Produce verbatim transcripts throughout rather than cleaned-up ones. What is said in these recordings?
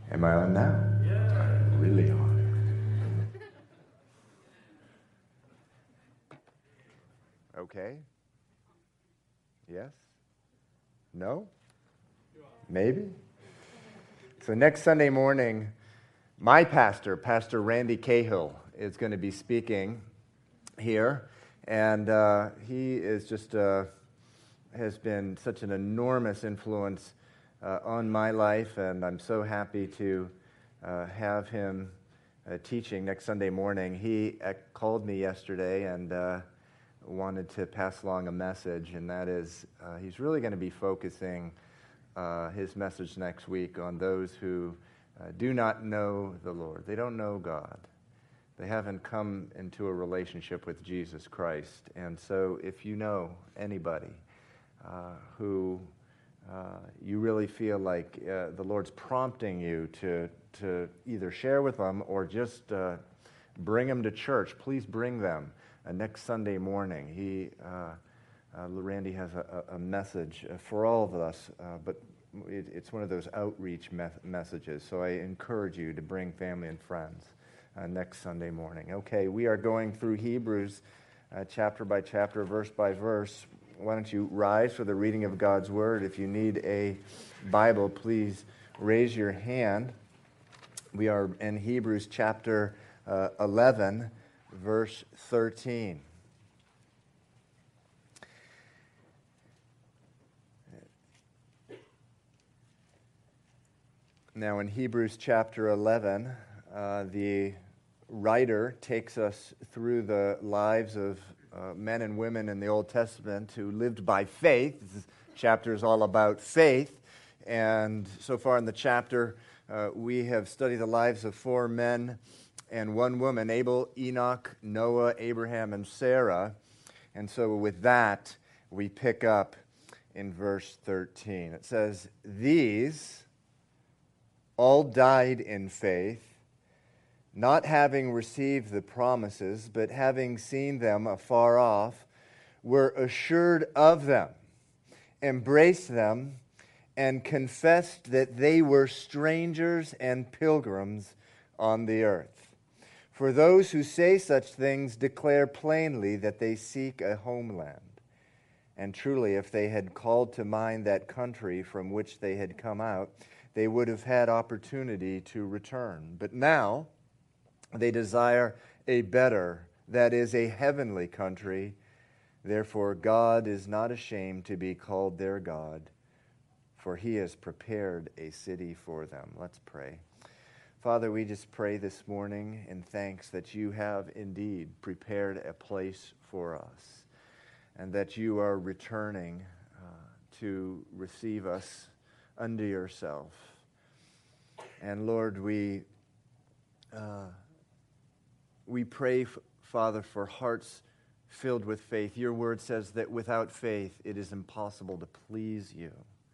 Am I on now? Yeah. I'm really on. Okay. Yes? No? Maybe? So next Sunday morning, my pastor, Pastor Randy Cahill, is going to be speaking here. And uh, he is just uh, has been such an enormous influence uh, on my life, and I'm so happy to uh, have him uh, teaching next Sunday morning. He uh, called me yesterday and uh, wanted to pass along a message, and that is uh, he's really going to be focusing uh, his message next week on those who uh, do not know the Lord. They don't know God. They haven't come into a relationship with Jesus Christ. And so if you know anybody uh, who uh, you really feel like uh, the Lord's prompting you to, to either share with them or just uh, bring them to church, please bring them uh, next Sunday morning. He, uh, uh, Randy has a, a message for all of us, uh, but it, it's one of those outreach me- messages. So I encourage you to bring family and friends Uh, next Sunday morning. Okay, we are going through Hebrews uh, chapter by chapter, verse by verse. Why don't you rise for the reading of God's Word? If you need a Bible, please raise your hand. We are in Hebrews chapter uh, eleven, verse thirteen. Now, in Hebrews chapter eleven, uh, the writer takes us through the lives of uh, men and women in the Old Testament who lived by faith. This chapter is all about faith. And so far in the chapter, uh, we have studied the lives of four men and one woman, Abel, Enoch, Noah, Abraham, and Sarah. And so with that, we pick up in verse thirteen. It says, "These all died in faith, not having received the promises, but having seen them afar off, were assured of them, embraced them, and confessed that they were strangers and pilgrims on the earth. For those who say such things declare plainly that they seek a homeland. And truly, if they had called to mind that country from which they had come out, they would have had opportunity to return. But now they desire a better, that is, a heavenly country. Therefore, God is not ashamed to be called their God, for he has prepared a city for them." Let's pray. Father, we just pray this morning in thanks that you have indeed prepared a place for us, and that you are returning uh, to receive us unto yourself. And Lord, we uh, we pray, Father, for hearts filled with faith. Your word says that without faith it is impossible to please you.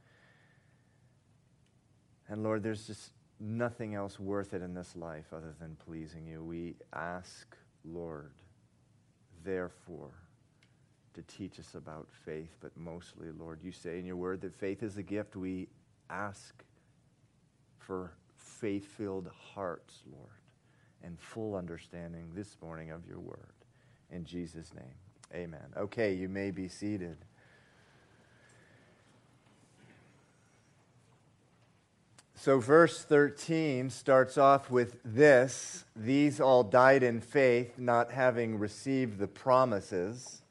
And Lord, there's just nothing else worth it in this life other than pleasing you. We ask, Lord, therefore, to teach us about faith, but mostly, Lord, you say in your word that faith is a gift. We ask for faith-filled hearts, Lord, and full understanding this morning of your word. In Jesus' name, amen. Okay, you may be seated. So verse thirteen starts off with this: "These all died in faith, not having received the promises."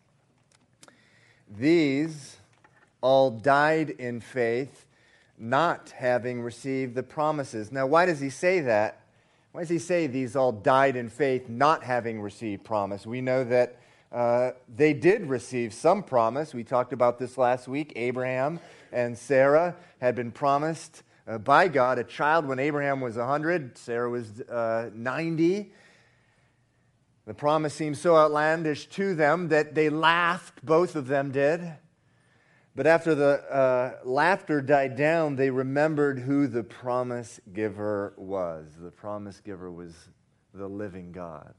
These all died in faith, not having received the promises. Now, why does he say that? Why does he say these all died in faith, not having received promise? We know that uh, they did receive some promise. We talked about this last week. Abraham and Sarah had been promised uh, by God a child when Abraham was one hundred, Sarah was uh, ninety. The promise seemed so outlandish to them that they laughed, both of them did. But after the uh, laughter died down, they remembered who the promise giver was. The promise giver was the living God.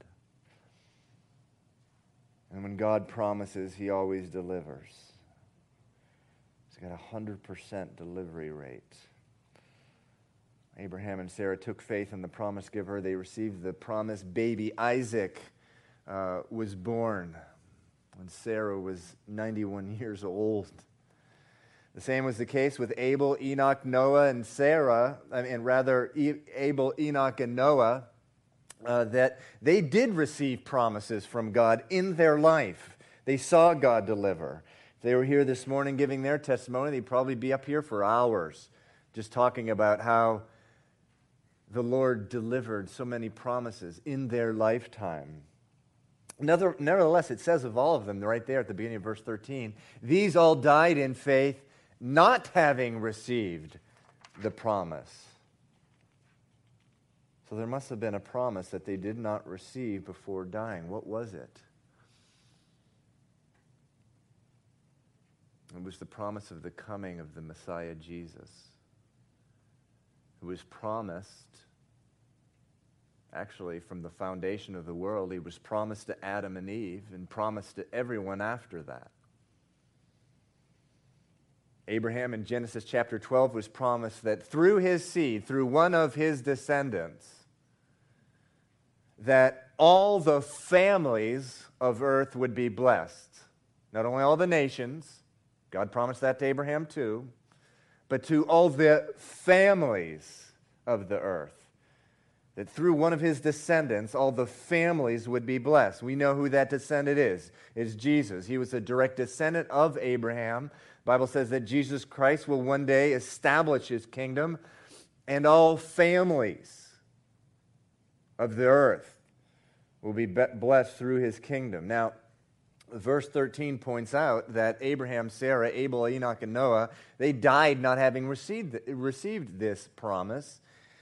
And when God promises, he always delivers. He's got a one hundred percent delivery rate. Abraham and Sarah took faith in the promise giver. They received the promised baby. Isaac uh, was born when Sarah was ninety-one years old. The same was the case with Abel, Enoch, Noah, and Sarah, I mean, rather e- Abel, Enoch, and Noah, uh, that they did receive promises from God in their life. They saw God deliver. If they were here this morning giving their testimony, they'd probably be up here for hours just talking about how the Lord delivered so many promises in their lifetime. Another, nevertheless, it says of all of them, right there at the beginning of verse thirteen, these all died in faith, not having received the promise. So there must have been a promise that they did not receive before dying. What was it? It was the promise of the coming of the Messiah Jesus. It was promised, actually, from the foundation of the world. He was promised to Adam and Eve and promised to everyone after that. Abraham in Genesis chapter twelve was promised that through his seed, through one of his descendants, that all the families of earth would be blessed. Not only all the nations, God promised that to Abraham too, but to all the families of the earth. That through one of his descendants, all the families would be blessed. We know who that descendant is. It's Jesus. He was a direct descendant of Abraham. The Bible says that Jesus Christ will one day establish his kingdom, and all families of the earth will be blessed through his kingdom. Now, verse thirteen points out that Abraham, Sarah, Abel, Enoch, and Noah, they died not having received, received this promise.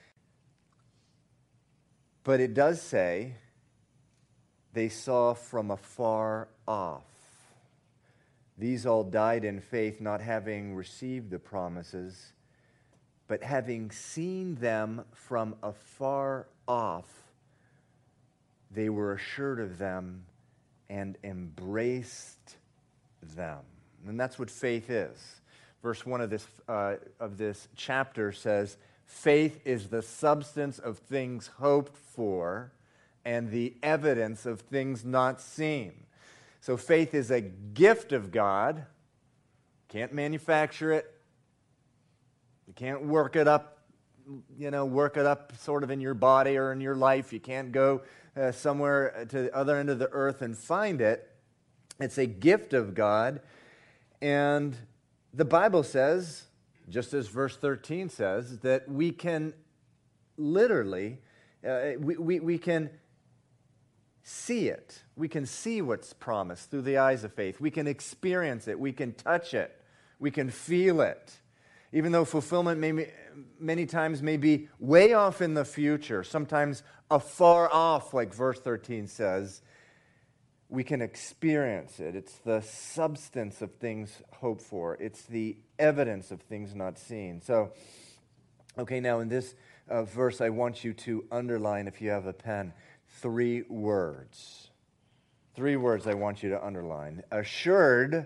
But it does say they saw from afar off. These all died in faith, not having received the promises, but having seen them from afar off, they were assured of them and embraced them. And that's what faith is. Verse one of this, uh, of this chapter says, faith is the substance of things hoped for and the evidence of things not seen. So faith is a gift of God. Can't manufacture it. You can't work it up, you know, work it up sort of in your body or in your life. You can't go uh, somewhere to the other end of the earth and find it. It's a gift of God. And the Bible says, just as verse thirteen says, that we can literally, uh, we, we, we can see it. We can see what's promised through the eyes of faith. We can experience it. We can touch it. We can feel it. Even though fulfillment may, many times may be way off in the future, sometimes afar off, like verse thirteen says, we can experience it. It's the substance of things hoped for. It's the evidence of things not seen. So, okay, now in this uh, verse, I want you to underline, if you have a pen, three words. Three words I want you to underline. Assured,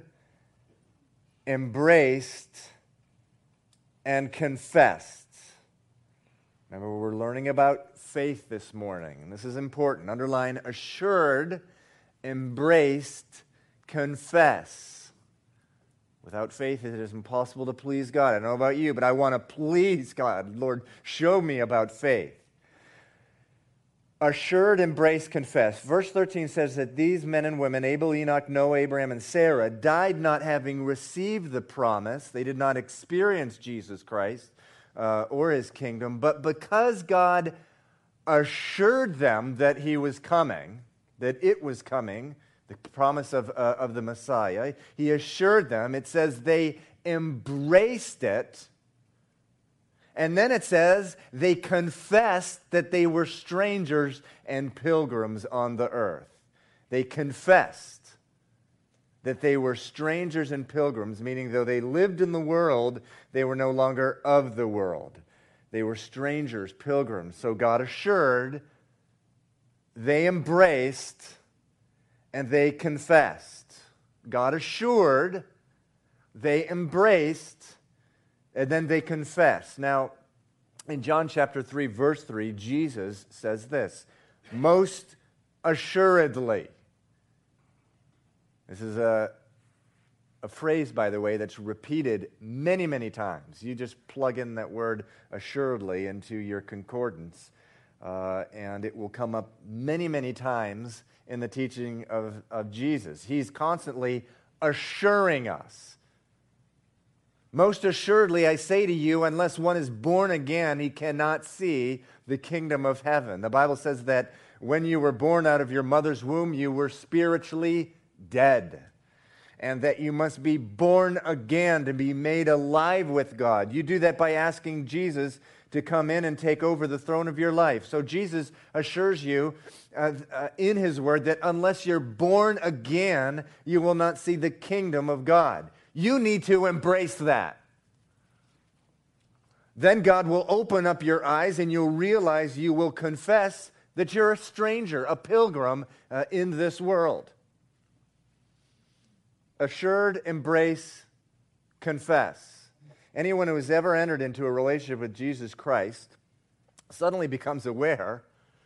embraced, and confessed. Remember, we're learning about faith this morning, and this is important. Underline assured, embraced, confess. Without faith, it is impossible to please God. I don't know about you, but I want to please God. Lord, show me about faith. Assured, embrace, confess. Verse thirteen says that these men and women, Abel, Enoch, Noah, Abraham, and Sarah, died not having received the promise. They did not experience Jesus Christ uh, or his kingdom, but because God assured them that he was coming, that it was coming, the promise of, uh, of the Messiah, he assured them. It says they embraced it. And then it says they confessed that they were strangers and pilgrims on the earth. They confessed that they were strangers and pilgrims, meaning though they lived in the world, they were no longer of the world. They were strangers, pilgrims. So God assured, they embraced, and they confessed. God assured, they embraced, and then they confess. Now, In John chapter three, verse three, Jesus says this, most assuredly. This is a, a phrase, by the way, that's repeated many, many times. You just plug in that word assuredly into your concordance, uh, and it will come up many, many times in the teaching of, of Jesus. He's constantly assuring us. Most assuredly, I say to you, unless one is born again, he cannot see the kingdom of heaven. The Bible says that when you were born out of your mother's womb, you were spiritually dead, and that you must be born again to be made alive with God. You do that by asking Jesus to come in and take over the throne of your life. So Jesus assures you uh, uh, in his word that unless you're born again, you will not see the kingdom of God. You need to embrace that. Then God will open up your eyes and you'll realize you will confess that you're a stranger, a pilgrim uh, in this world. Assured, embrace, confess. Anyone who has ever entered into a relationship with Jesus Christ suddenly becomes aware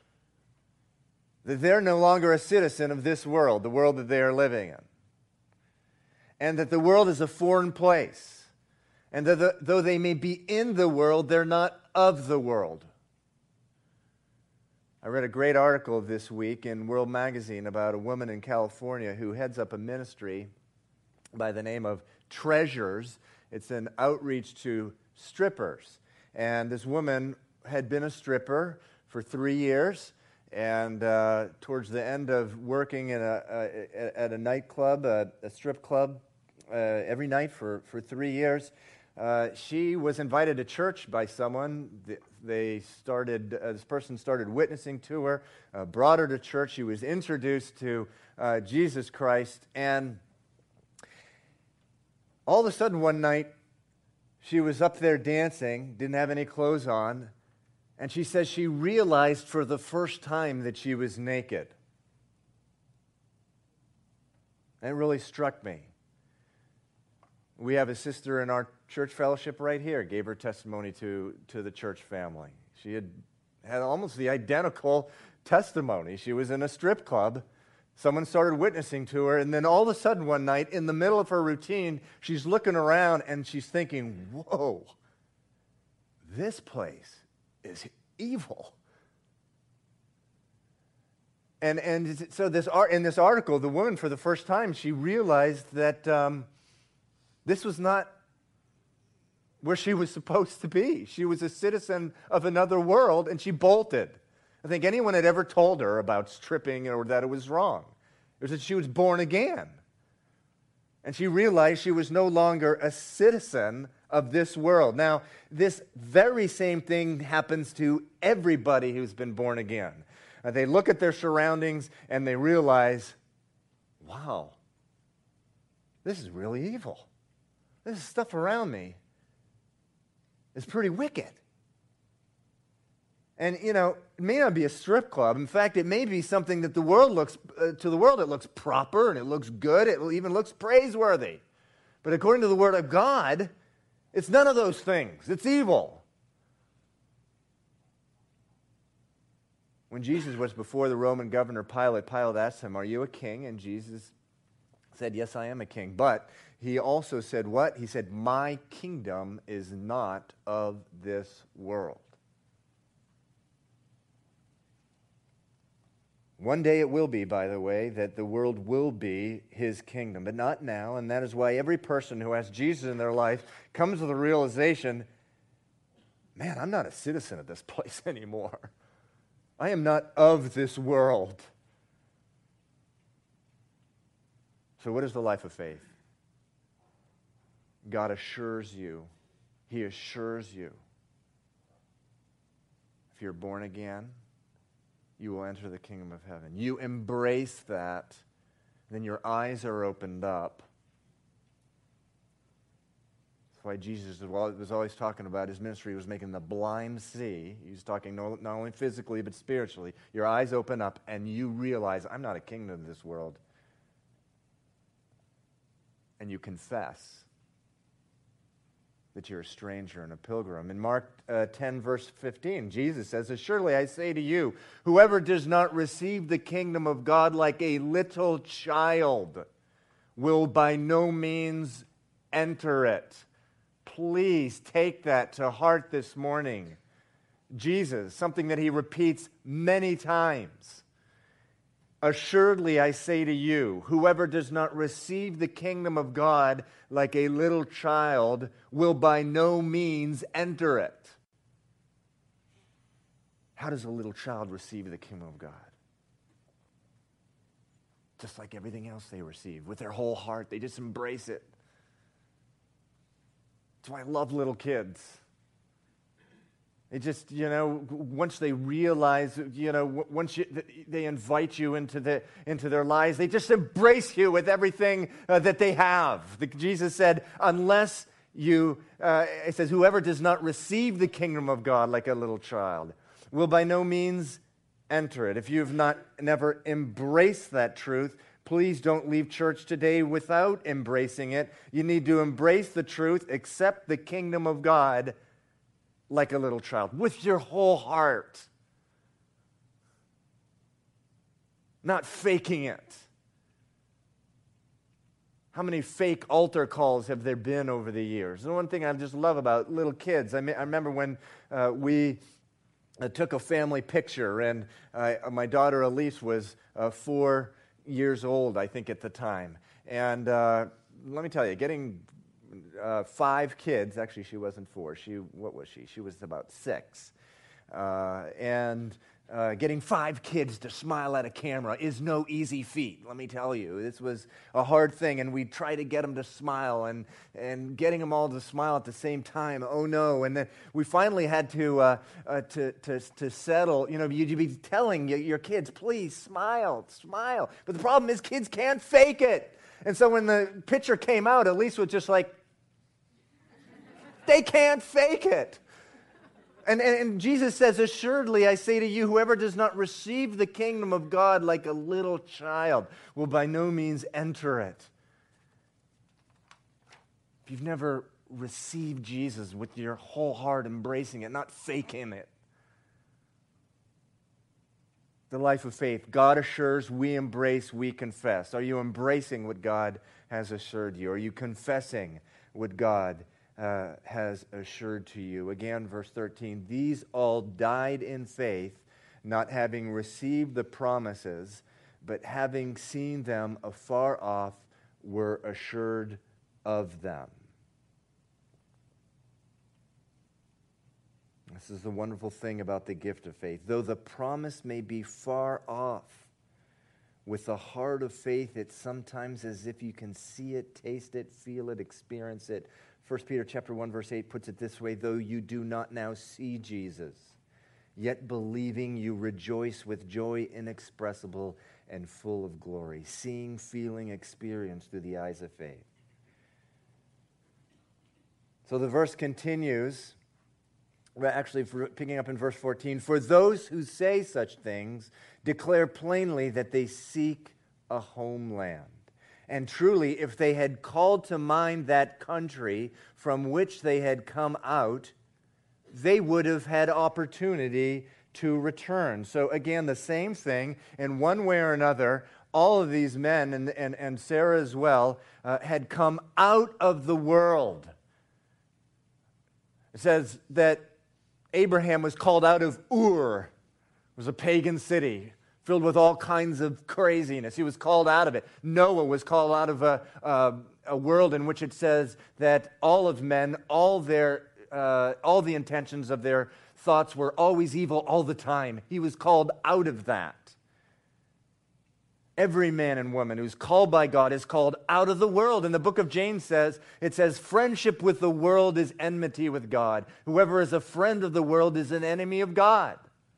that they're no longer a citizen of this world, the world that they are living in. And that the world is a foreign place. And that the, though they may be in the world, they're not of the world. I read a great article this week in World Magazine about a woman in California who heads up a ministry by the name of Treasures. It's an outreach to strippers. And this woman had been a stripper for three years. And uh, towards the end of working in a, a, at a nightclub, a, a strip club, uh, every night for, for three years, uh, she was invited to church by someone. They started. Uh, this person started witnessing to her, uh, brought her to church. She was introduced to uh, Jesus Christ, and all of a sudden one night, she was up there dancing, didn't have any clothes on, and she says she realized for the first time that she was naked. And it really struck me. We have a sister in our church fellowship right here, gave her testimony to, to the church family. She had had almost the identical testimony. She was in a strip club. Someone started witnessing to her, and then all of a sudden one night, in the middle of her routine, she's looking around and she's thinking, whoa, this place is evil. And and so this art in this article, the woman, for the first time, she realized that um, this was not where she was supposed to be. She was a citizen of another world, and she bolted. I think anyone had ever told her about stripping or that it was wrong. It was that she was born again. And she realized she was no longer a citizen of this world. Now, this very same thing happens to everybody who's been born again. Uh, they look at their surroundings and they realize, wow, this is really evil. This stuff around me is pretty wicked. And, you know, it may not be a strip club. In fact, it may be something that the world looks, uh, to the world it looks proper and it looks good. It even looks praiseworthy. But according to the Word of God, it's none of those things. It's evil. When Jesus was before the Roman governor Pilate, Pilate asked him, "Are you a king?" And Jesus said, "Yes, I am a king." But he also said what? He said, "My kingdom is not of this world." One day it will be, by the way, that the world will be his kingdom, but not now. And that is why every person who has Jesus in their life comes to the realization, man, I'm not a citizen of this place anymore. I am not of this world. So what is the life of faith? God assures you. He assures you. If you're born again, you will enter the kingdom of heaven. You embrace that, then your eyes are opened up. That's why Jesus was always talking about his ministry was making the blind see. He was talking not only physically but spiritually. Your eyes open up and you realize, I'm not a kingdom of this world. And you confess. that you're a stranger and a pilgrim. In Mark uh, ten, verse fifteen, Jesus says, "Surely I say to you, whoever does not receive the kingdom of God like a little child will by no means enter it." Please take that to heart this morning. Jesus, something that he repeats many times. "Assuredly, I say to you, whoever does not receive the kingdom of God like a little child will by no means enter it." How does a little child receive the kingdom of God? Just like everything else they receive, with their whole heart. They just embrace it. That's why I love little kids. They just, you know, once they realize, you know, once you, they invite you into the into their lives, they just embrace you with everything uh, that they have. The, Jesus said, unless you, uh, it says, whoever does not receive the kingdom of God like a little child will by no means enter it. If you have not never embraced that truth, please don't leave church today without embracing it. You need to embrace the truth, accept the kingdom of God like a little child, with your whole heart. Not faking it. How many fake altar calls have there been over the years? And one thing I just love about little kids, I, me- I remember when uh, we uh, took a family picture, and uh, my daughter Elise was uh, four years old, I think, at the time. And uh, let me tell you, getting Uh, five kids, actually she wasn't four, she, what was she? She was about six. Uh, and uh, getting five kids to smile at a camera is no easy feat, let me tell you. This was a hard thing, and we'd try to get them to smile, and, and getting them all to smile at the same time, oh no. And then we finally had to, uh, uh, to, to, to settle, you know, you'd be telling your kids, please smile, smile. But the problem is kids can't fake it. And so when the picture came out, Elise was just like, they can't fake it. And, and, and Jesus says, assuredly, I say to you, whoever does not receive the kingdom of God like a little child will by no means enter it. If you've never received Jesus with your whole heart, embracing it, not faking it. The life of faith. God assures, we embrace, we confess. Are you embracing what God has assured you? Are you confessing what God uh, has assured to you? Again, verse thirteen, these all died in faith, not having received the promises, but having seen them afar off, were assured of them. This is the wonderful thing about the gift of faith. Though the promise may be far off, with the heart of faith, it's sometimes as if you can see it, taste it, feel it, experience it. First Peter chapter one, verse eight puts it this way, though you do not now see Jesus, yet believing you rejoice with joy inexpressible and full of glory, seeing, feeling, experience through the eyes of faith. So the verse continues. Actually, picking up in verse fourteen, for those who say such things declare plainly that they seek a homeland. And truly, if they had called to mind that country from which they had come out, they would have had opportunity to return. So again, the same thing, in one way or another, all of these men, and, and, and Sarah as well, uh, had come out of the world. It says that Abraham was called out of Ur. It was a pagan city filled with all kinds of craziness. He was called out of it. Noah was called out of a, a, a world in which it says that all of men, all their, uh, all the intentions of their thoughts were always evil all the time. He was called out of that. Every man and woman who's called by God is called out of the world. And the book of James says, it says, friendship with the world is enmity with God. Whoever is a friend of the world is an enemy of God.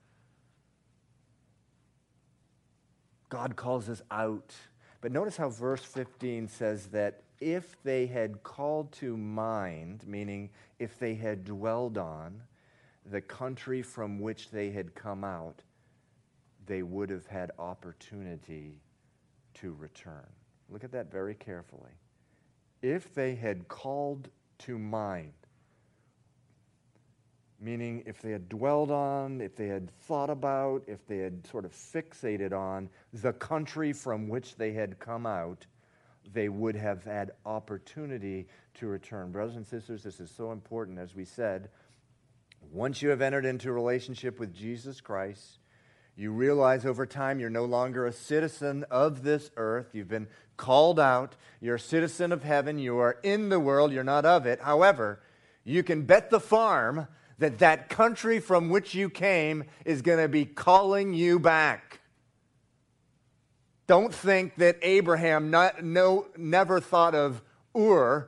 God calls us out. But notice how verse fifteen says that if they had called to mind, meaning if they had dwelled on the country from which they had come out, they would have had opportunity to return. Look at that very carefully. If they had called to mind, Meaning, if they had dwelled on, if they had thought about, if they had sort of fixated on the country from which they had come out, they would have had opportunity to return. Brothers and sisters, this is so important. As we said, once you have entered into a relationship with Jesus Christ, you realize over time you're no longer a citizen of this earth. You've been called out. You're a citizen of heaven. You are in the world. You're not of it. However, you can bet the farm that that country from which you came is going to be calling you back. Don't think that Abraham not, no, never thought of Ur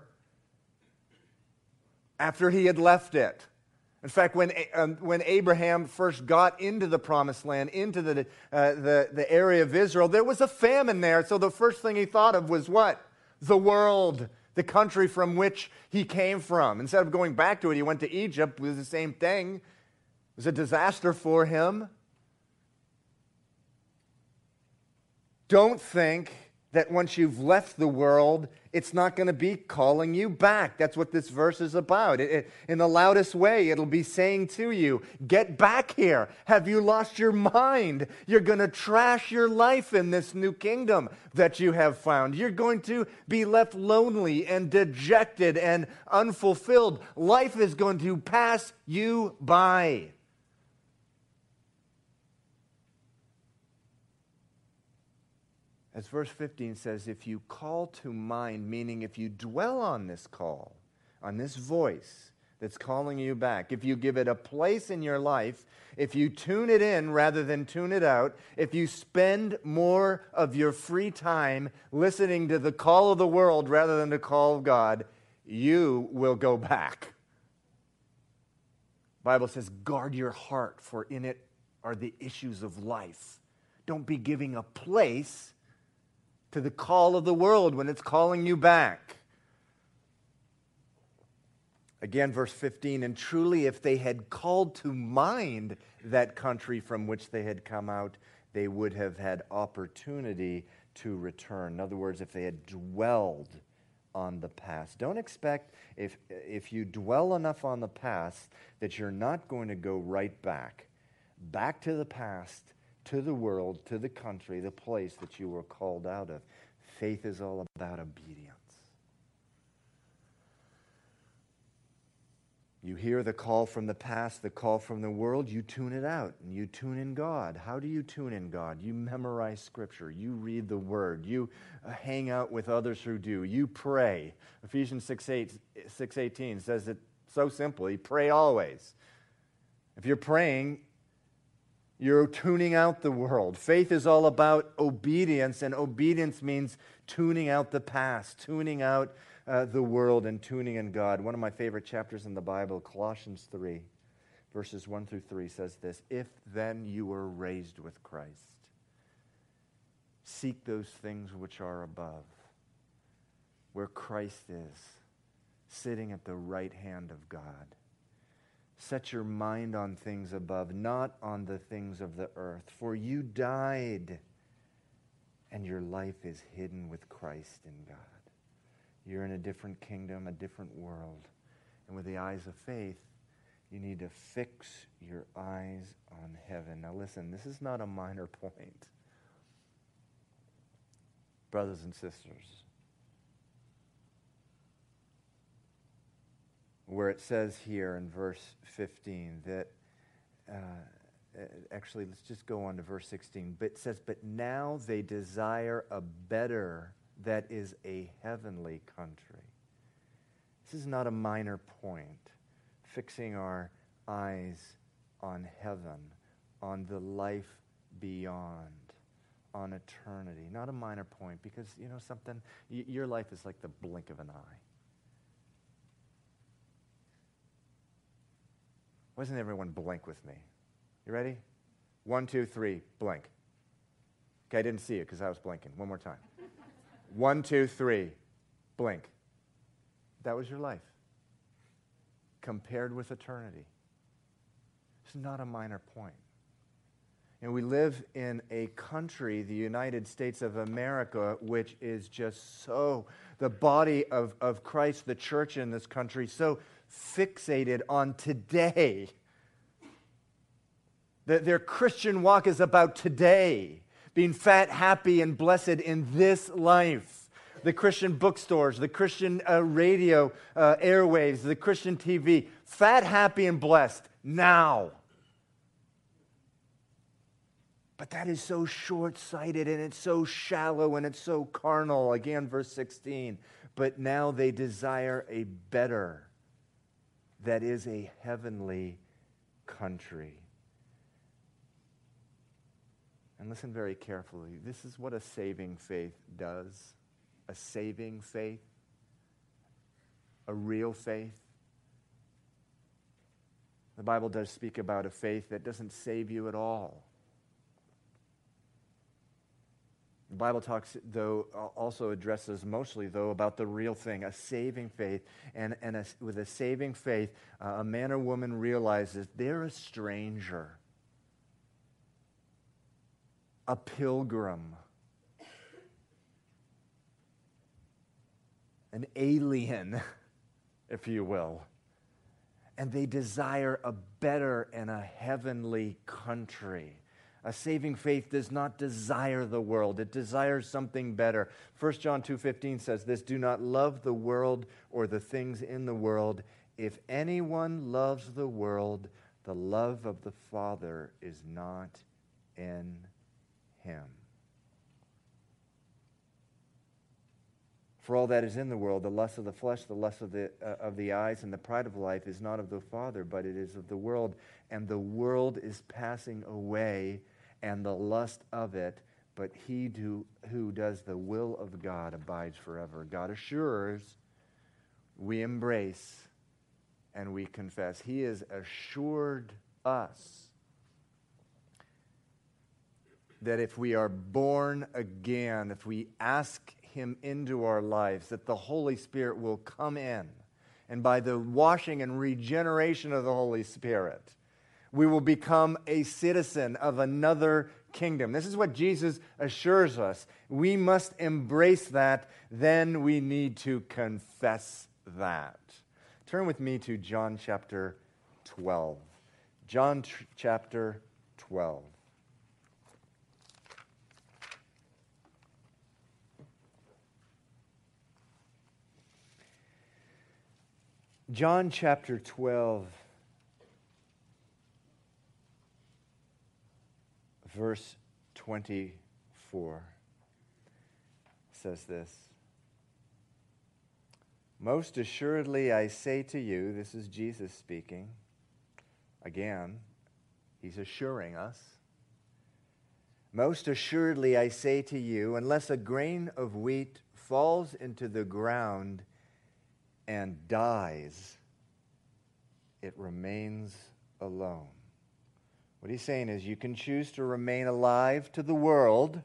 after he had left it. In fact, when, um, when Abraham first got into the promised land, into the, uh, the, the area of Israel, there was a famine there. So the first thing he thought of was what? The world. The country from which he came from. Instead of going back to it, he went to Egypt. It was the same thing. It was a disaster for him. Don't think that once you've left the world, it's not going to be calling you back. That's what this verse is about. It, it, in the loudest way, it'll be saying to you, get back here. Have you lost your mind? You're going to trash your life in this new kingdom that you have found. You're going to be left lonely and dejected and unfulfilled. Life is going to pass you by. As verse fifteen says, if you call to mind, meaning if you dwell on this call, on this voice that's calling you back, if you give it a place in your life, if you tune it in rather than tune it out, if you spend more of your free time listening to the call of the world rather than the call of God, you will go back. The Bible says, guard your heart, for in it are the issues of life. Don't be giving a place to the call of the world when it's calling you back. Again, verse fifteen, and truly if they had called to mind that country from which they had come out, they would have had opportunity to return. In other words, if they had dwelled on the past. Don't expect, if, if you dwell enough on the past, that you're not going to go right back. Back to the past, to the world, to the country, the place that you were called out of. Faith is all about obedience. You hear the call from the past, the call from the world, you tune it out, and you tune in God. How do you tune in God? You memorize Scripture. You read the Word. You uh, hang out with others who do. You pray. Ephesians six eighteen says it so simply, pray always. If you're praying, you're tuning out the world. Faith is all about obedience, and obedience means tuning out the past, tuning out uh, the world, and tuning in God. One of my favorite chapters in the Bible, Colossians three, verses one through three, says this, if then you were raised with Christ, seek those things which are above, where Christ is, sitting at the right hand of God. Set your mind on things above, not on the things of the earth. For you died, and your life is hidden with Christ in God. You're in a different kingdom, a different world. And with the eyes of faith, you need to fix your eyes on heaven. Now listen, this is not a minor point. Brothers and sisters, where it says here in verse fifteen that, uh, actually, let's just go on to verse sixteen. But it says, but now they desire a better, that is a heavenly country. This is not a minor point. Fixing our eyes on heaven, on the life beyond, on eternity. Not a minor point, because, you know something, y- your life is like the blink of an eye. Why doesn't everyone blink with me? You ready? One, two, three, blink. Okay, I didn't see it because I was blinking. One more time. One, two, three, blink. That was your life. Compared with eternity. It's not a minor point. And we live in a country, the United States of America, which is just so, the body of, of Christ, the church in this country, so fixated on today That their Christian walk is about today, being fat, happy, and blessed in this life. The Christian bookstores, the Christian uh, radio uh, airwaves, the Christian T V, fat, happy, and blessed now. But that is so short-sighted, and it's so shallow, and it's so carnal. Again, verse sixteen. But now they desire a better, that is a heavenly country. And listen very carefully. This is what a saving faith does. A saving faith. A real faith. The Bible does speak about a faith that doesn't save you at all. The Bible talks, though, also addresses mostly, though, about the real thing, a saving faith. And, and a, with a saving faith, uh, a man or woman realizes they're a stranger, a pilgrim, an alien, if you will. And they desire a better and a heavenly country. A saving faith does not desire the world. It desires something better. First John two fifteen says this, do not love the world or the things in the world. If anyone loves the world, the love of the Father is not in him. For all that is in the world, the lust of the flesh, the lust of the uh, of the eyes, and the pride of life is not of the Father, but it is of the world. And the world is passing away, and the lust of it, but he do, who does the will of God abides forever. God assures, we embrace, and we confess. He has assured us that if we are born again, if we ask him into our lives, that the Holy Spirit will come in. And by the washing and regeneration of the Holy Spirit, we will become a citizen of another kingdom. This is what Jesus assures us. We must embrace that. Then we need to confess that. Turn with me to John chapter twelve. John tr- chapter twelve. John chapter twelve, verse twenty-four says this. Most assuredly I say to you, this is Jesus speaking. Again, he's assuring us. Most assuredly I say to you, unless a grain of wheat falls into the ground and dies, it remains alone. What he's saying is you can choose to remain alive to the world.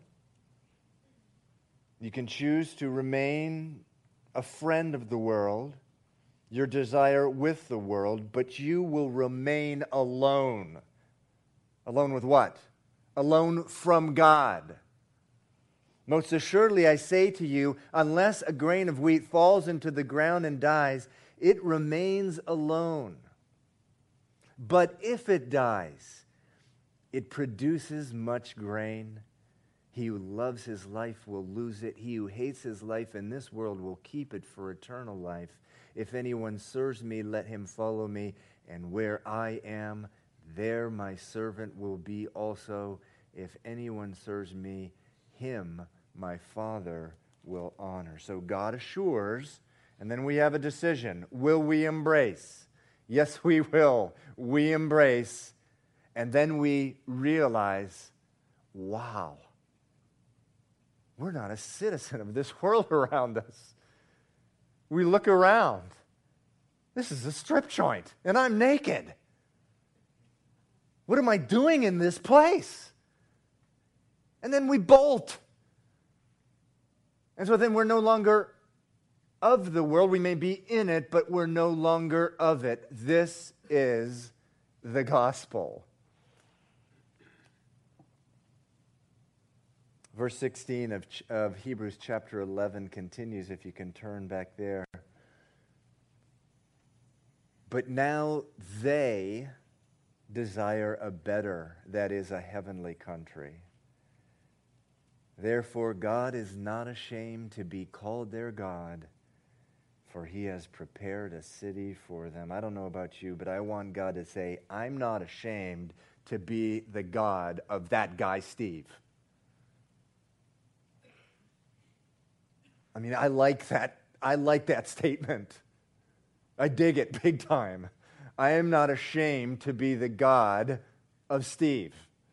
You can choose to remain a friend of the world, your desire with the world, but you will remain alone. Alone with what? Alone from God. Most assuredly, I say to you, unless a grain of wheat falls into the ground and dies, it remains alone. But if it dies, it produces much grain. He who loves his life will lose it. He who hates his life in this world will keep it for eternal life. If anyone serves me, let him follow me. And where I am, there my servant will be also. If anyone serves me, him my Father will honor. So God assures, and then we have a decision. Will we embrace? Yes, we will. We embrace, and then we realize, wow, we're not a citizen of this world around us. We look around. This is a strip joint, and I'm naked. What am I doing in this place? And then we bolt. And so then we're no longer of the world. We may be in it, but we're no longer of it. This is the gospel. Verse sixteen of, of Hebrews chapter eleven continues, if you can turn back there. But now they, desire a better, that is, a heavenly country. Therefore, God is not ashamed to be called their God, for he has prepared a city for them. I don't know about you, but I want God to say, I'm not ashamed to be the God of that guy, Steve. I mean, I like that. I like that statement. I dig it big time. I am not ashamed to be the God of Steve.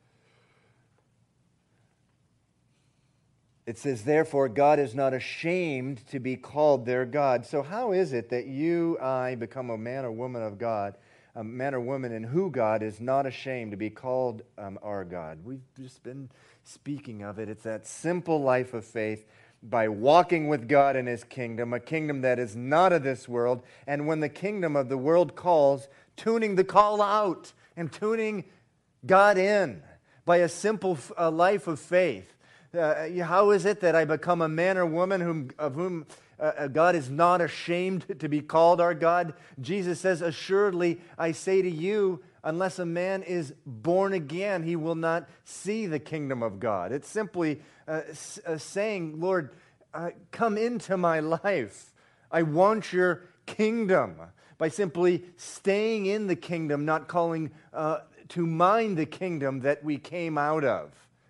It says, therefore, God is not ashamed to be called their God. So how is it that you, I, become a man or woman of God, a man or woman in who God is not ashamed to be called um, our God? We've just been speaking of it. It's that simple life of faith by walking with God in his kingdom, a kingdom that is not of this world. And when the kingdom of the world calls, tuning the call out and tuning God in by a simple uh, life of faith. Uh, how is it that I become a man or woman whom, of whom uh, God is not ashamed to be called our God? Jesus says, assuredly, I say to you, unless a man is born again, he will not see the kingdom of God. It's simply uh, s- uh, saying, Lord, uh, come into my life. I want your kingdom. By simply staying in the kingdom, not calling uh, to mind the kingdom that we came out of.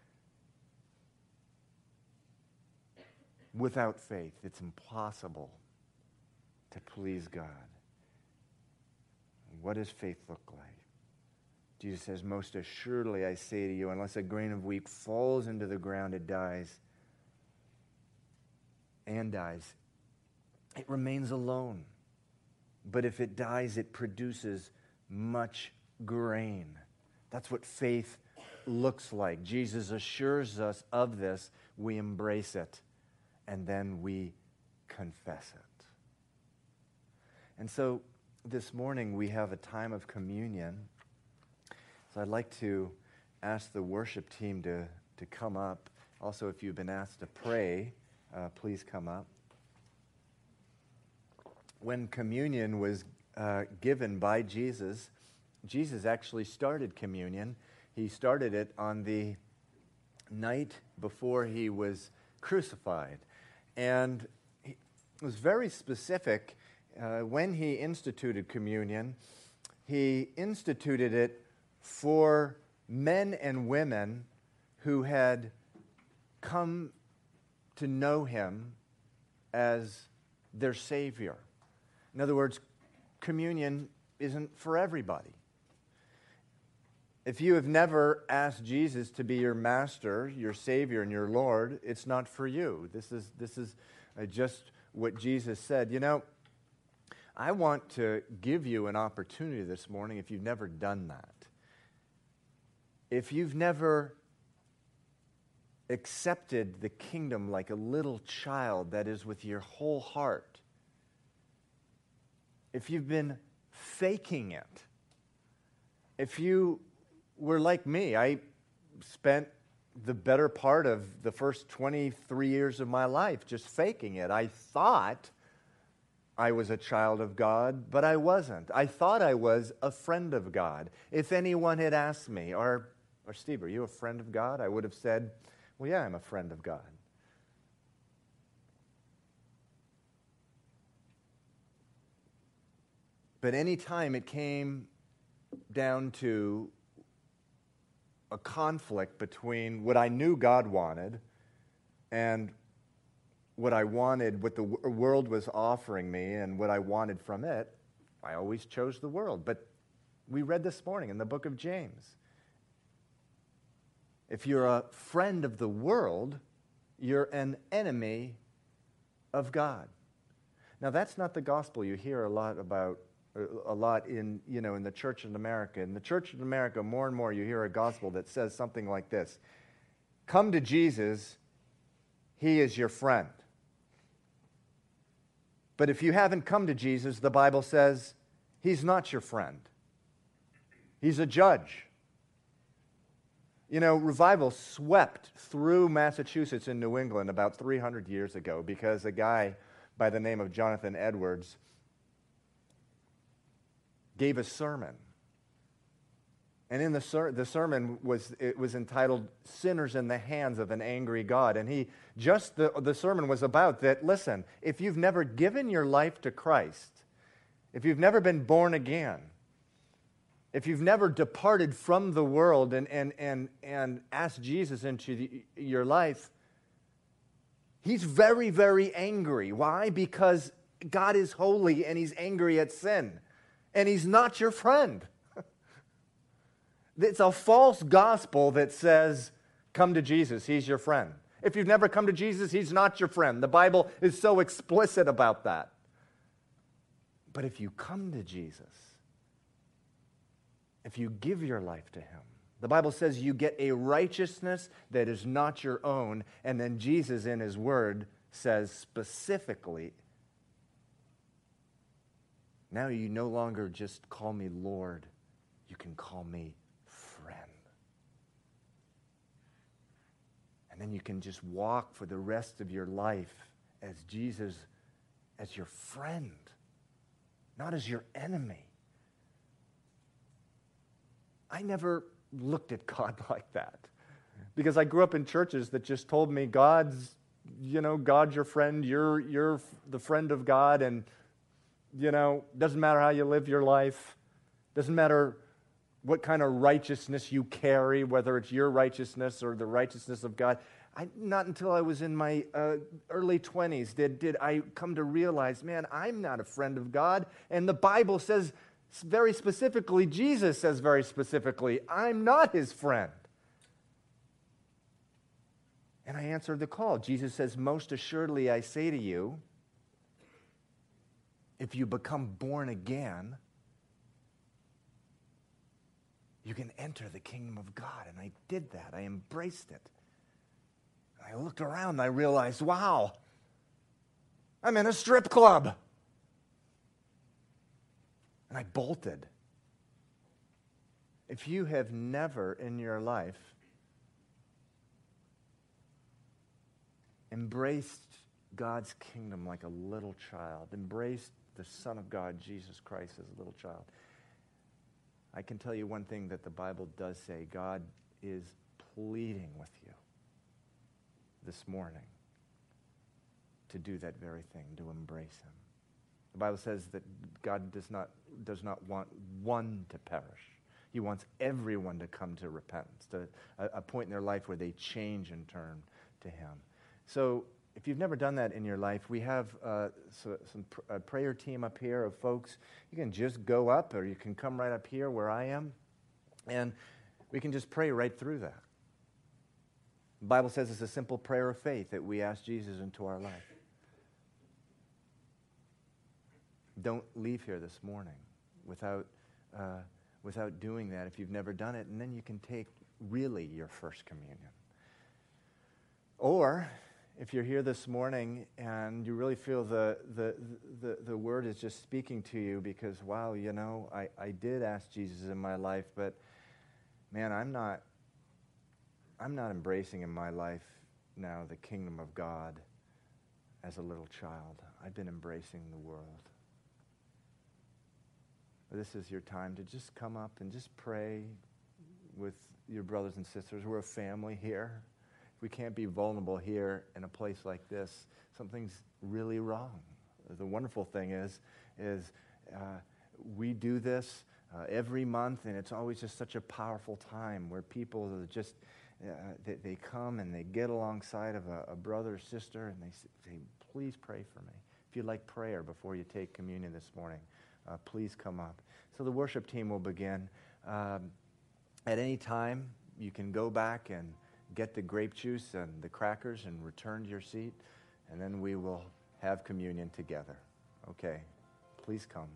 Without faith, it's impossible to please God. What does faith look like? Jesus says, most assuredly I say to you, unless a grain of wheat falls into the ground, it dies and dies. It remains alone. But if it dies, it produces much grain. That's what faith looks like. Jesus assures us of this. We embrace it. And then we confess it. And so this morning we have a time of communion. So I'd like to ask the worship team to, to come up. Also, if you've been asked to pray, uh, please come up. When communion was uh, given by Jesus, Jesus actually started communion. He started it on the night before he was crucified. And he was very specific. Uh, when he instituted communion, he instituted it for men and women who had come to know him as their Savior. In other words, communion isn't for everybody. If you have never asked Jesus to be your master, your Savior, and your Lord, it's not for you. This is, this is uh, just what Jesus said. You know, I want to give you an opportunity this morning if you've never done that. If you've never accepted the kingdom like a little child that is with your whole heart, if you've been faking it, if you were like me, I spent the better part of the first twenty-three years of my life just faking it. I thought I was a child of God, but I wasn't. I thought I was a friend of God. If anyone had asked me, or, or Steve, are you a friend of God? I would have said, well, yeah, I'm a friend of God. But any time it came down to a conflict between what I knew God wanted and what I wanted, what the world was offering me and what I wanted from it, I always chose the world. But we read this morning in the book of James. If you're a friend of the world, you're an enemy of God. Now, that's not the gospel you hear a lot about, a lot in, you know, in the church in America. In the church in America, more and more you hear a gospel that says something like this: come to Jesus, he is your friend. But if you haven't come to Jesus, the Bible says he's not your friend. He's a judge. You know, revival swept through Massachusetts and New England about three hundred years ago because a guy by the name of Jonathan Edwards gave a sermon. And in the, ser- the sermon was it was entitled "Sinners in the Hands of an Angry God." And he just the, the sermon was about that. Listen, if you've never given your life to Christ, if you've never been born again, if you've never departed from the world and and and and asked Jesus into the, your life, He's very, very angry. Why? Because God is holy and He's angry at sin, and He's not your friend. It's a false gospel that says, come to Jesus, He's your friend. If you've never come to Jesus, He's not your friend. The Bible is so explicit about that. But if you come to Jesus, if you give your life to Him, the Bible says you get a righteousness that is not your own, and then Jesus in His Word says specifically, now you no longer just call me Lord, you can call me friend. And then you can just walk for the rest of your life as Jesus, as your friend, not as your enemy. I never looked at God like that because I grew up in churches that just told me God's, you know, God's your friend, you're, you're the friend of God, and, you know, doesn't matter how you live your life, doesn't matter what kind of righteousness you carry, whether it's your righteousness or the righteousness of God. I, not until I was in my uh, early twenties did, did I come to realize, man, I'm not a friend of God. And the Bible says very specifically, Jesus says very specifically, I'm not His friend. And I answered the call. Jesus says, most assuredly I say to you, if you become born again, you can enter the kingdom of God. And I did that. I embraced it. I looked around and I realized, wow, I'm in a strip club. And I bolted. If you have never in your life embraced God's kingdom like a little child, embraced the Son of God, Jesus Christ, as a little child, I can tell you one thing that the Bible does say. God is pleading with you this morning to do that very thing, to embrace Him. The Bible says that God does not, does not want one to perish. He wants everyone to come to repentance, to a, a point in their life where they change and turn to Him. So if you've never done that in your life, we have uh, so, some pr- a prayer team up here of folks. You can just go up, or you can come right up here where I am, and we can just pray right through that. The Bible says it's a simple prayer of faith that we ask Jesus into our life. Don't leave here this morning without uh, without doing that if you've never done it, and then you can take really your first communion. Or if you're here this morning and you really feel the the the, the word is just speaking to you because, wow, you know, I, I did ask Jesus in my life, but man, I'm not I'm not embracing in my life now the kingdom of God as a little child. I've been embracing the world. This is your time to just come up and just pray with your brothers and sisters. We're a family here. If we can't be vulnerable here in a place like this, something's really wrong. The wonderful thing is, is uh, we do this uh, every month, and it's always just such a powerful time where people are just, uh, they, they come and they get alongside of a, a brother or sister, and they say, please pray for me. If you'd like prayer before you take communion this morning, Uh, please come up. So the worship team will begin. Um, at any time, you can go back and get the grape juice and the crackers and return to your seat, and then we will have communion together. Okay, please come.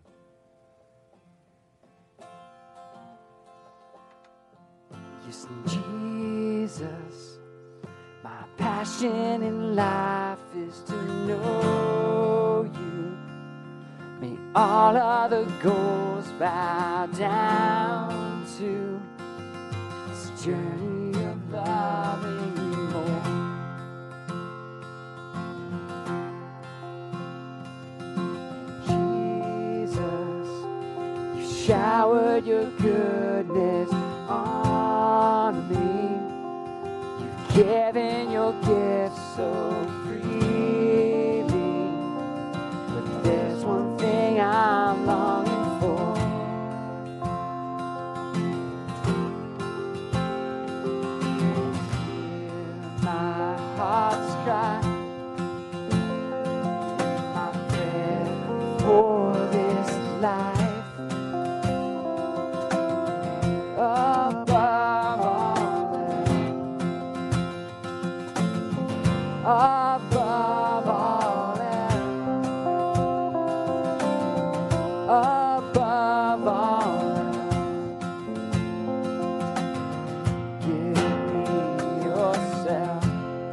Yes, Jesus, my passion in life is to know you. May all other goals bow down to this journey of loving you more. Jesus, you showered your goodness given your gift so freely. But there's one thing I'm longing for. Hear my heart's cry, my prayer for this life. Above all else, above all else, above all else, give me yourself.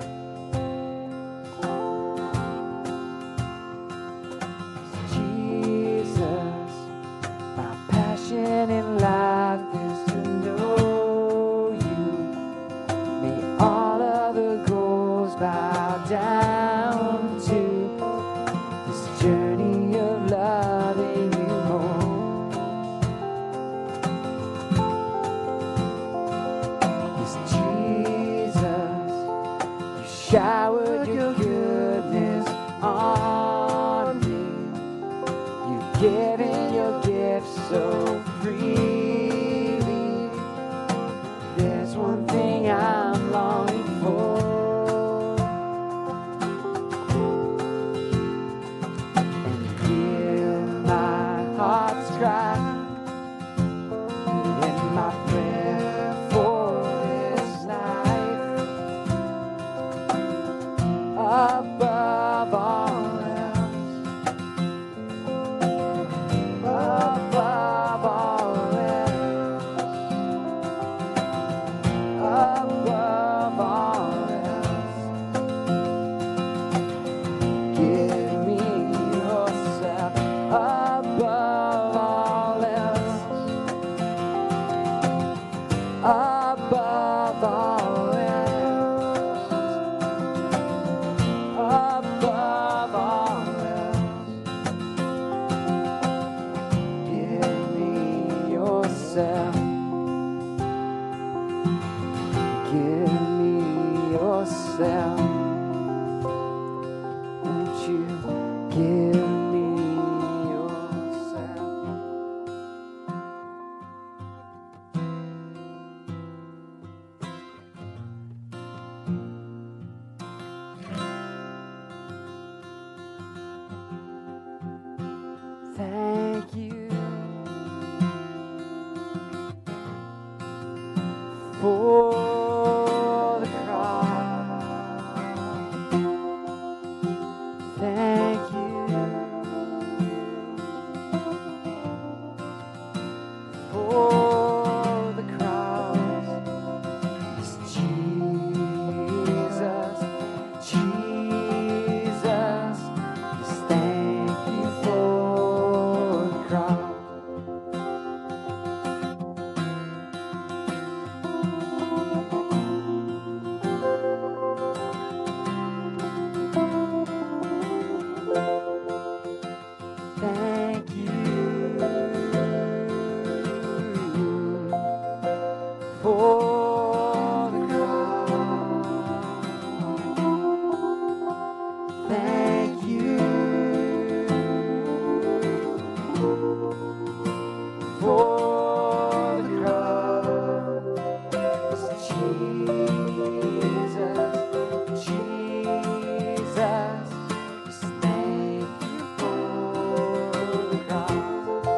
Jesus, my passion in life is to know you. May all other goals bow down to this journey of loving you more. Yes, Jesus, you showered your goodness on me. You've given your gift so freely. There's one thing I'm longing for. And hear my heart's cry and my prayer for this life. Above all else, above all else, above all else, give me yourself. Above all else, above all else, above all else, give me yourself. Give me yourself. Won't you give me yourself? Thank you for the cross. Thank you for the cross. Yes, Jesus, Jesus, yes, thank you for the cross. Thank you for the cross. Thank you for the cross. Jesus, Jesus, yes, thank you for the cross.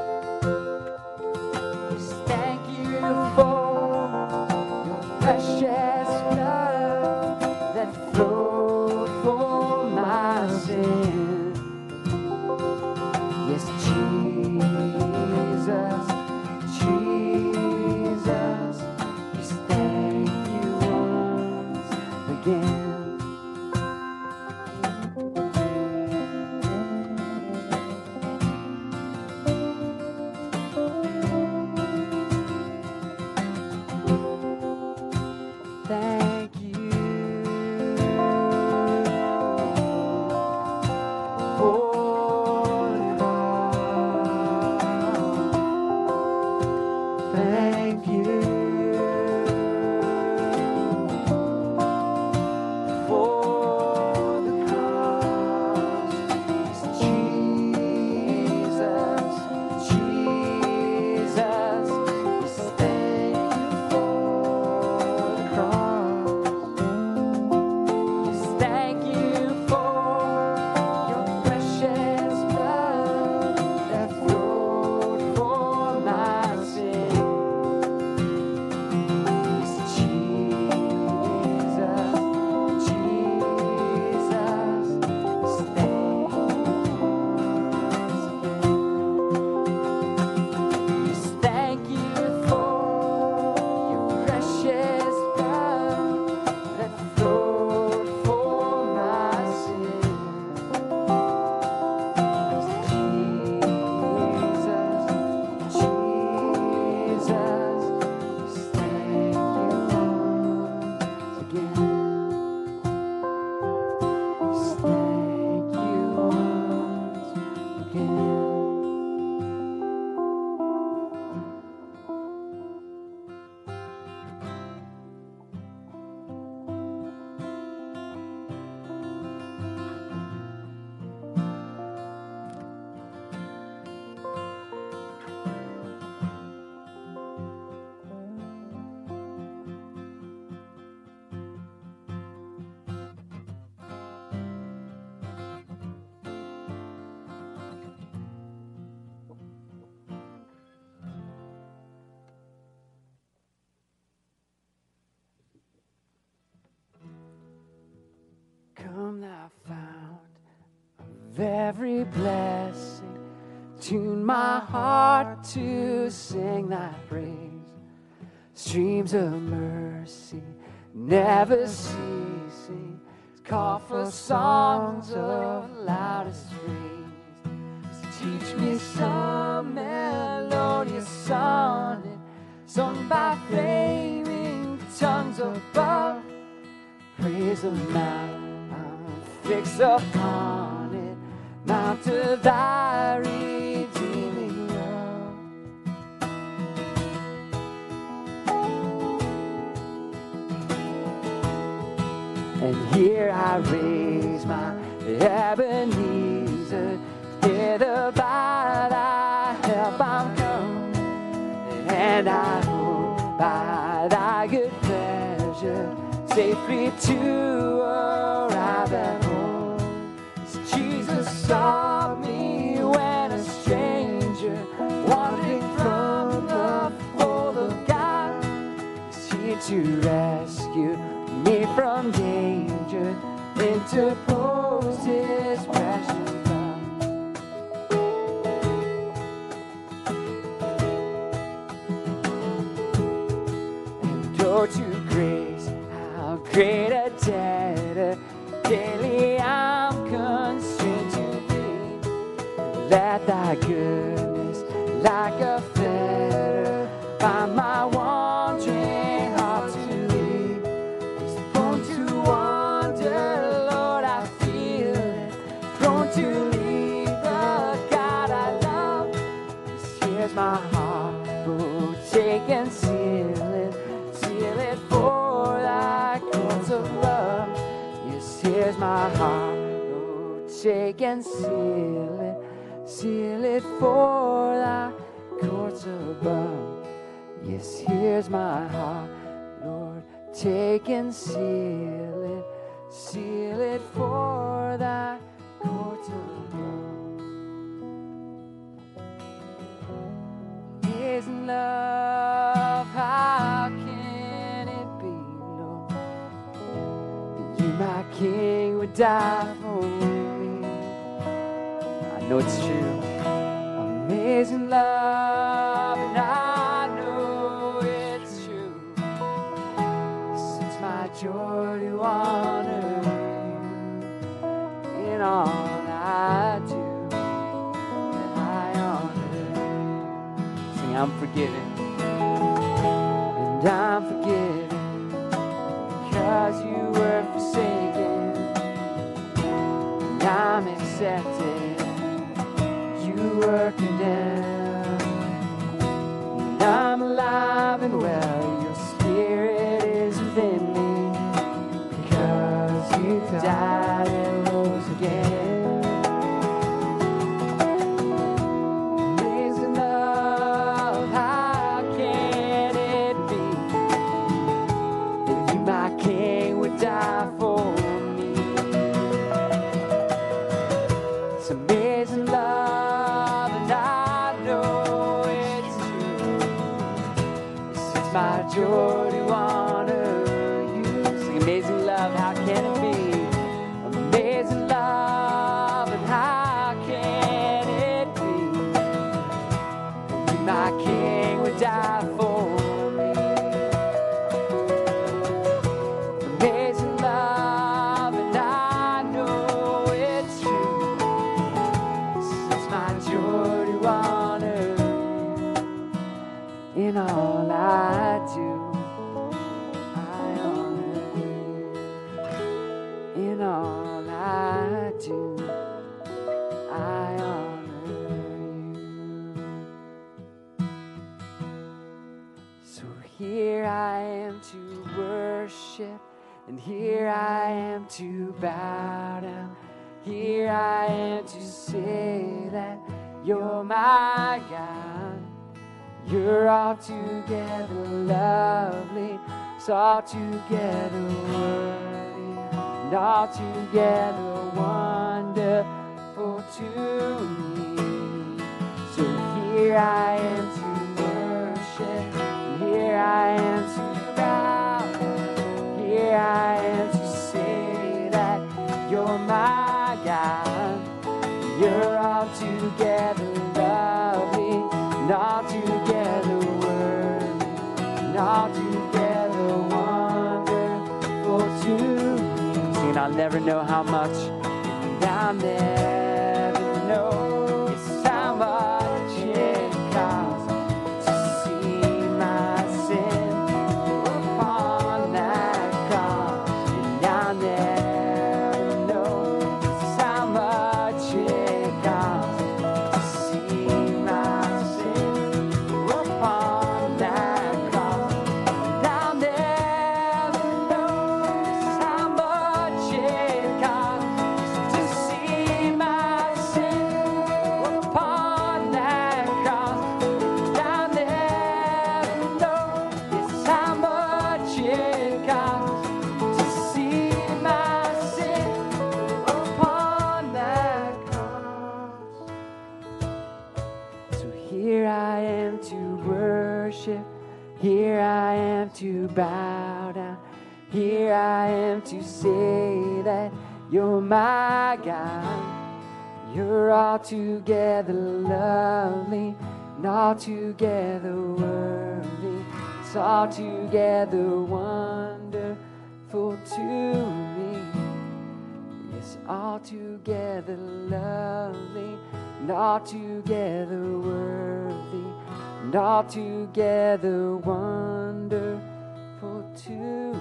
Yes, thank you for your precious blood that flowed for my sin. Yes, Jesus, Jesus, yes, thank you once again. Come thou fount of every blessing, tune my heart to sing thy praise. Streams of mercy never ceasing, call for songs of loudest praise. Teach me some melodious sonnet, sung by flaming tongues above. Praise the mount, I'll fix upon it, mount to thy redeeming love. And here I raise my Ebenezer, hither by thy help I'm come, and I hope by thy good pleasure safely to arrive at home. As Jesus sought me when a stranger, wandering from the fold of God, is here to rescue me from danger, interpose his precious love. And oh, to grace, how great a debtor daily I'm constrained to be. Let thy goodness, like a fetter, bind my wandering heart to thee. It's prone to wander, Lord, I feel it. Prone to leave the God I love. Yes, here's my heart, oh, take and seal it. Seal it for thy courts of love. Yes, here's my heart, oh, take and seal it. Seal it for thy courts above. Yes, here's my heart, Lord, take and seal it. Seal it for thy courts above. Isn't love, how can it be, Lord, that you, my King, would die for me? I know it's true. Amazing love, and I know it's true. It's my joy to honor you in all I do, that I honor you. Sing, I'm forgiven, and I'm forgiven, because you were forsaken, and I'm accepted. You were condemned, and I'm alive and well. Your spirit is within me, because you died and rose again. Amazing love, how can it be that you, my King, would die for me? It's amazing love. My joy to honor you. Sing, amazing love, how can it be? Amazing love, and how can it be that you, my King, would die for me? Amazing love, and I know it's true. It's my joy to honor you in all I do. I honor you in all I do. I honor you. So here I am to worship, and here I am to bow down. Here I am to say that you're my God. You're altogether lovely, it's altogether worthy, and altogether wonderful to me. So here I am to worship, and here I am to bow, here I am to say that You're altogether lovely, and altogether worthy, and altogether wonderful to me. Sing, I'll never know how much, and I'll never know just how much it costs to see my sin upon that cross. And I'll never know just how much it costs to see my sin upon that cross. And I'll never know just how much it costs to see my sin upon that cross. And I'll never know just how much it costs to see my sin upon that cross. So here I am to worship, here I am to bow down, here I am to say that you're my God. You're altogether lovely, and altogether worthy. It's altogether wonderful to me. Yes, altogether lovely, and altogether worthy, and altogether wonderful to me.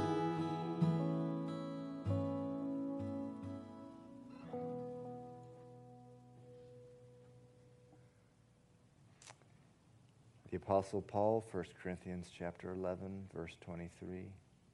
The Apostle Paul, First Corinthians chapter eleven, verse twenty-three,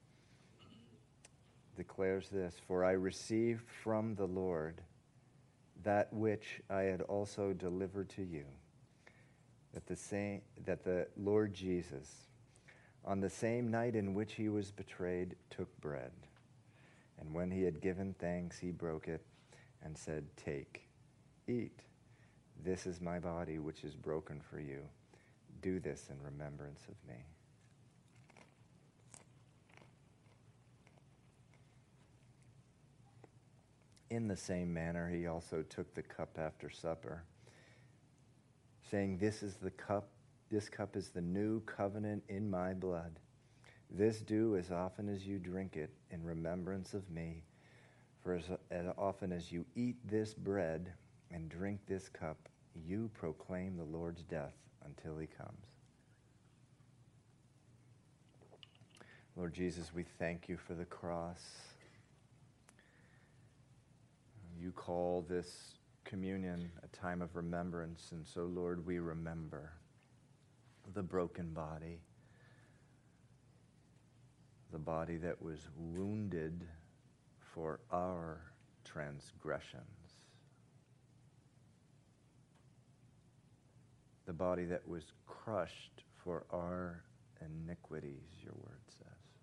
declares this, "For I received from the Lord that which I had also delivered to you, that the same that the Lord Jesus, on the same night in which he was betrayed, took bread. And when he had given thanks, he broke it and said, 'Take, eat. This is my body, which is broken for you. Do this in remembrance of me.'" In the same manner, he also took the cup after supper, saying, "This is the cup, this cup is the new covenant in my blood. This do as often as you drink it in remembrance of me. For as, as often as you eat this bread and drink this cup, you proclaim the Lord's death until he comes." Lord Jesus, we thank you for the cross. You call this communion a time of remembrance, and so, Lord, we remember the broken body, the body that was wounded for our transgressions, the body that was crushed for our iniquities, your word says.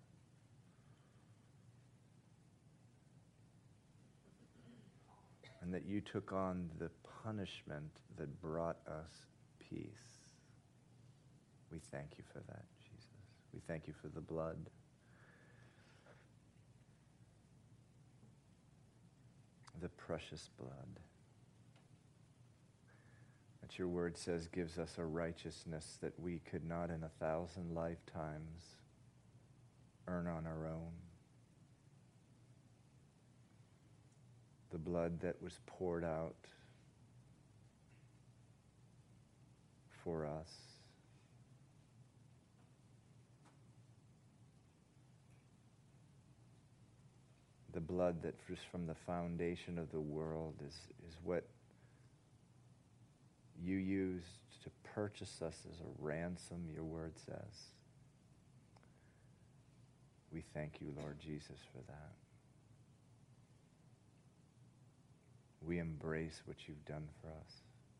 And that you took on the punishment that brought us peace. We thank you for that, Jesus. We thank you for the blood. The precious blood that your word says gives us a righteousness that we could not in a thousand lifetimes earn on our own. The blood that was poured out for us. The blood that just from the foundation of the world is, is what you used to purchase us as a ransom, your word says. We thank you, Lord Jesus, for that. We embrace what you've done for us.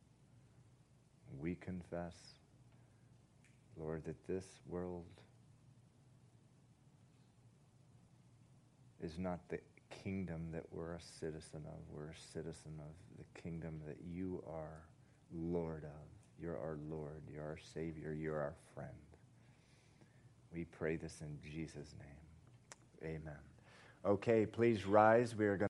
We confess, Lord, that this world is not the kingdom that we're a citizen of. We're a citizen of the kingdom that you are Lord of. You're our Lord. You're our Savior. You're our friend. We pray this in Jesus' name. Amen. Okay, please rise. We are going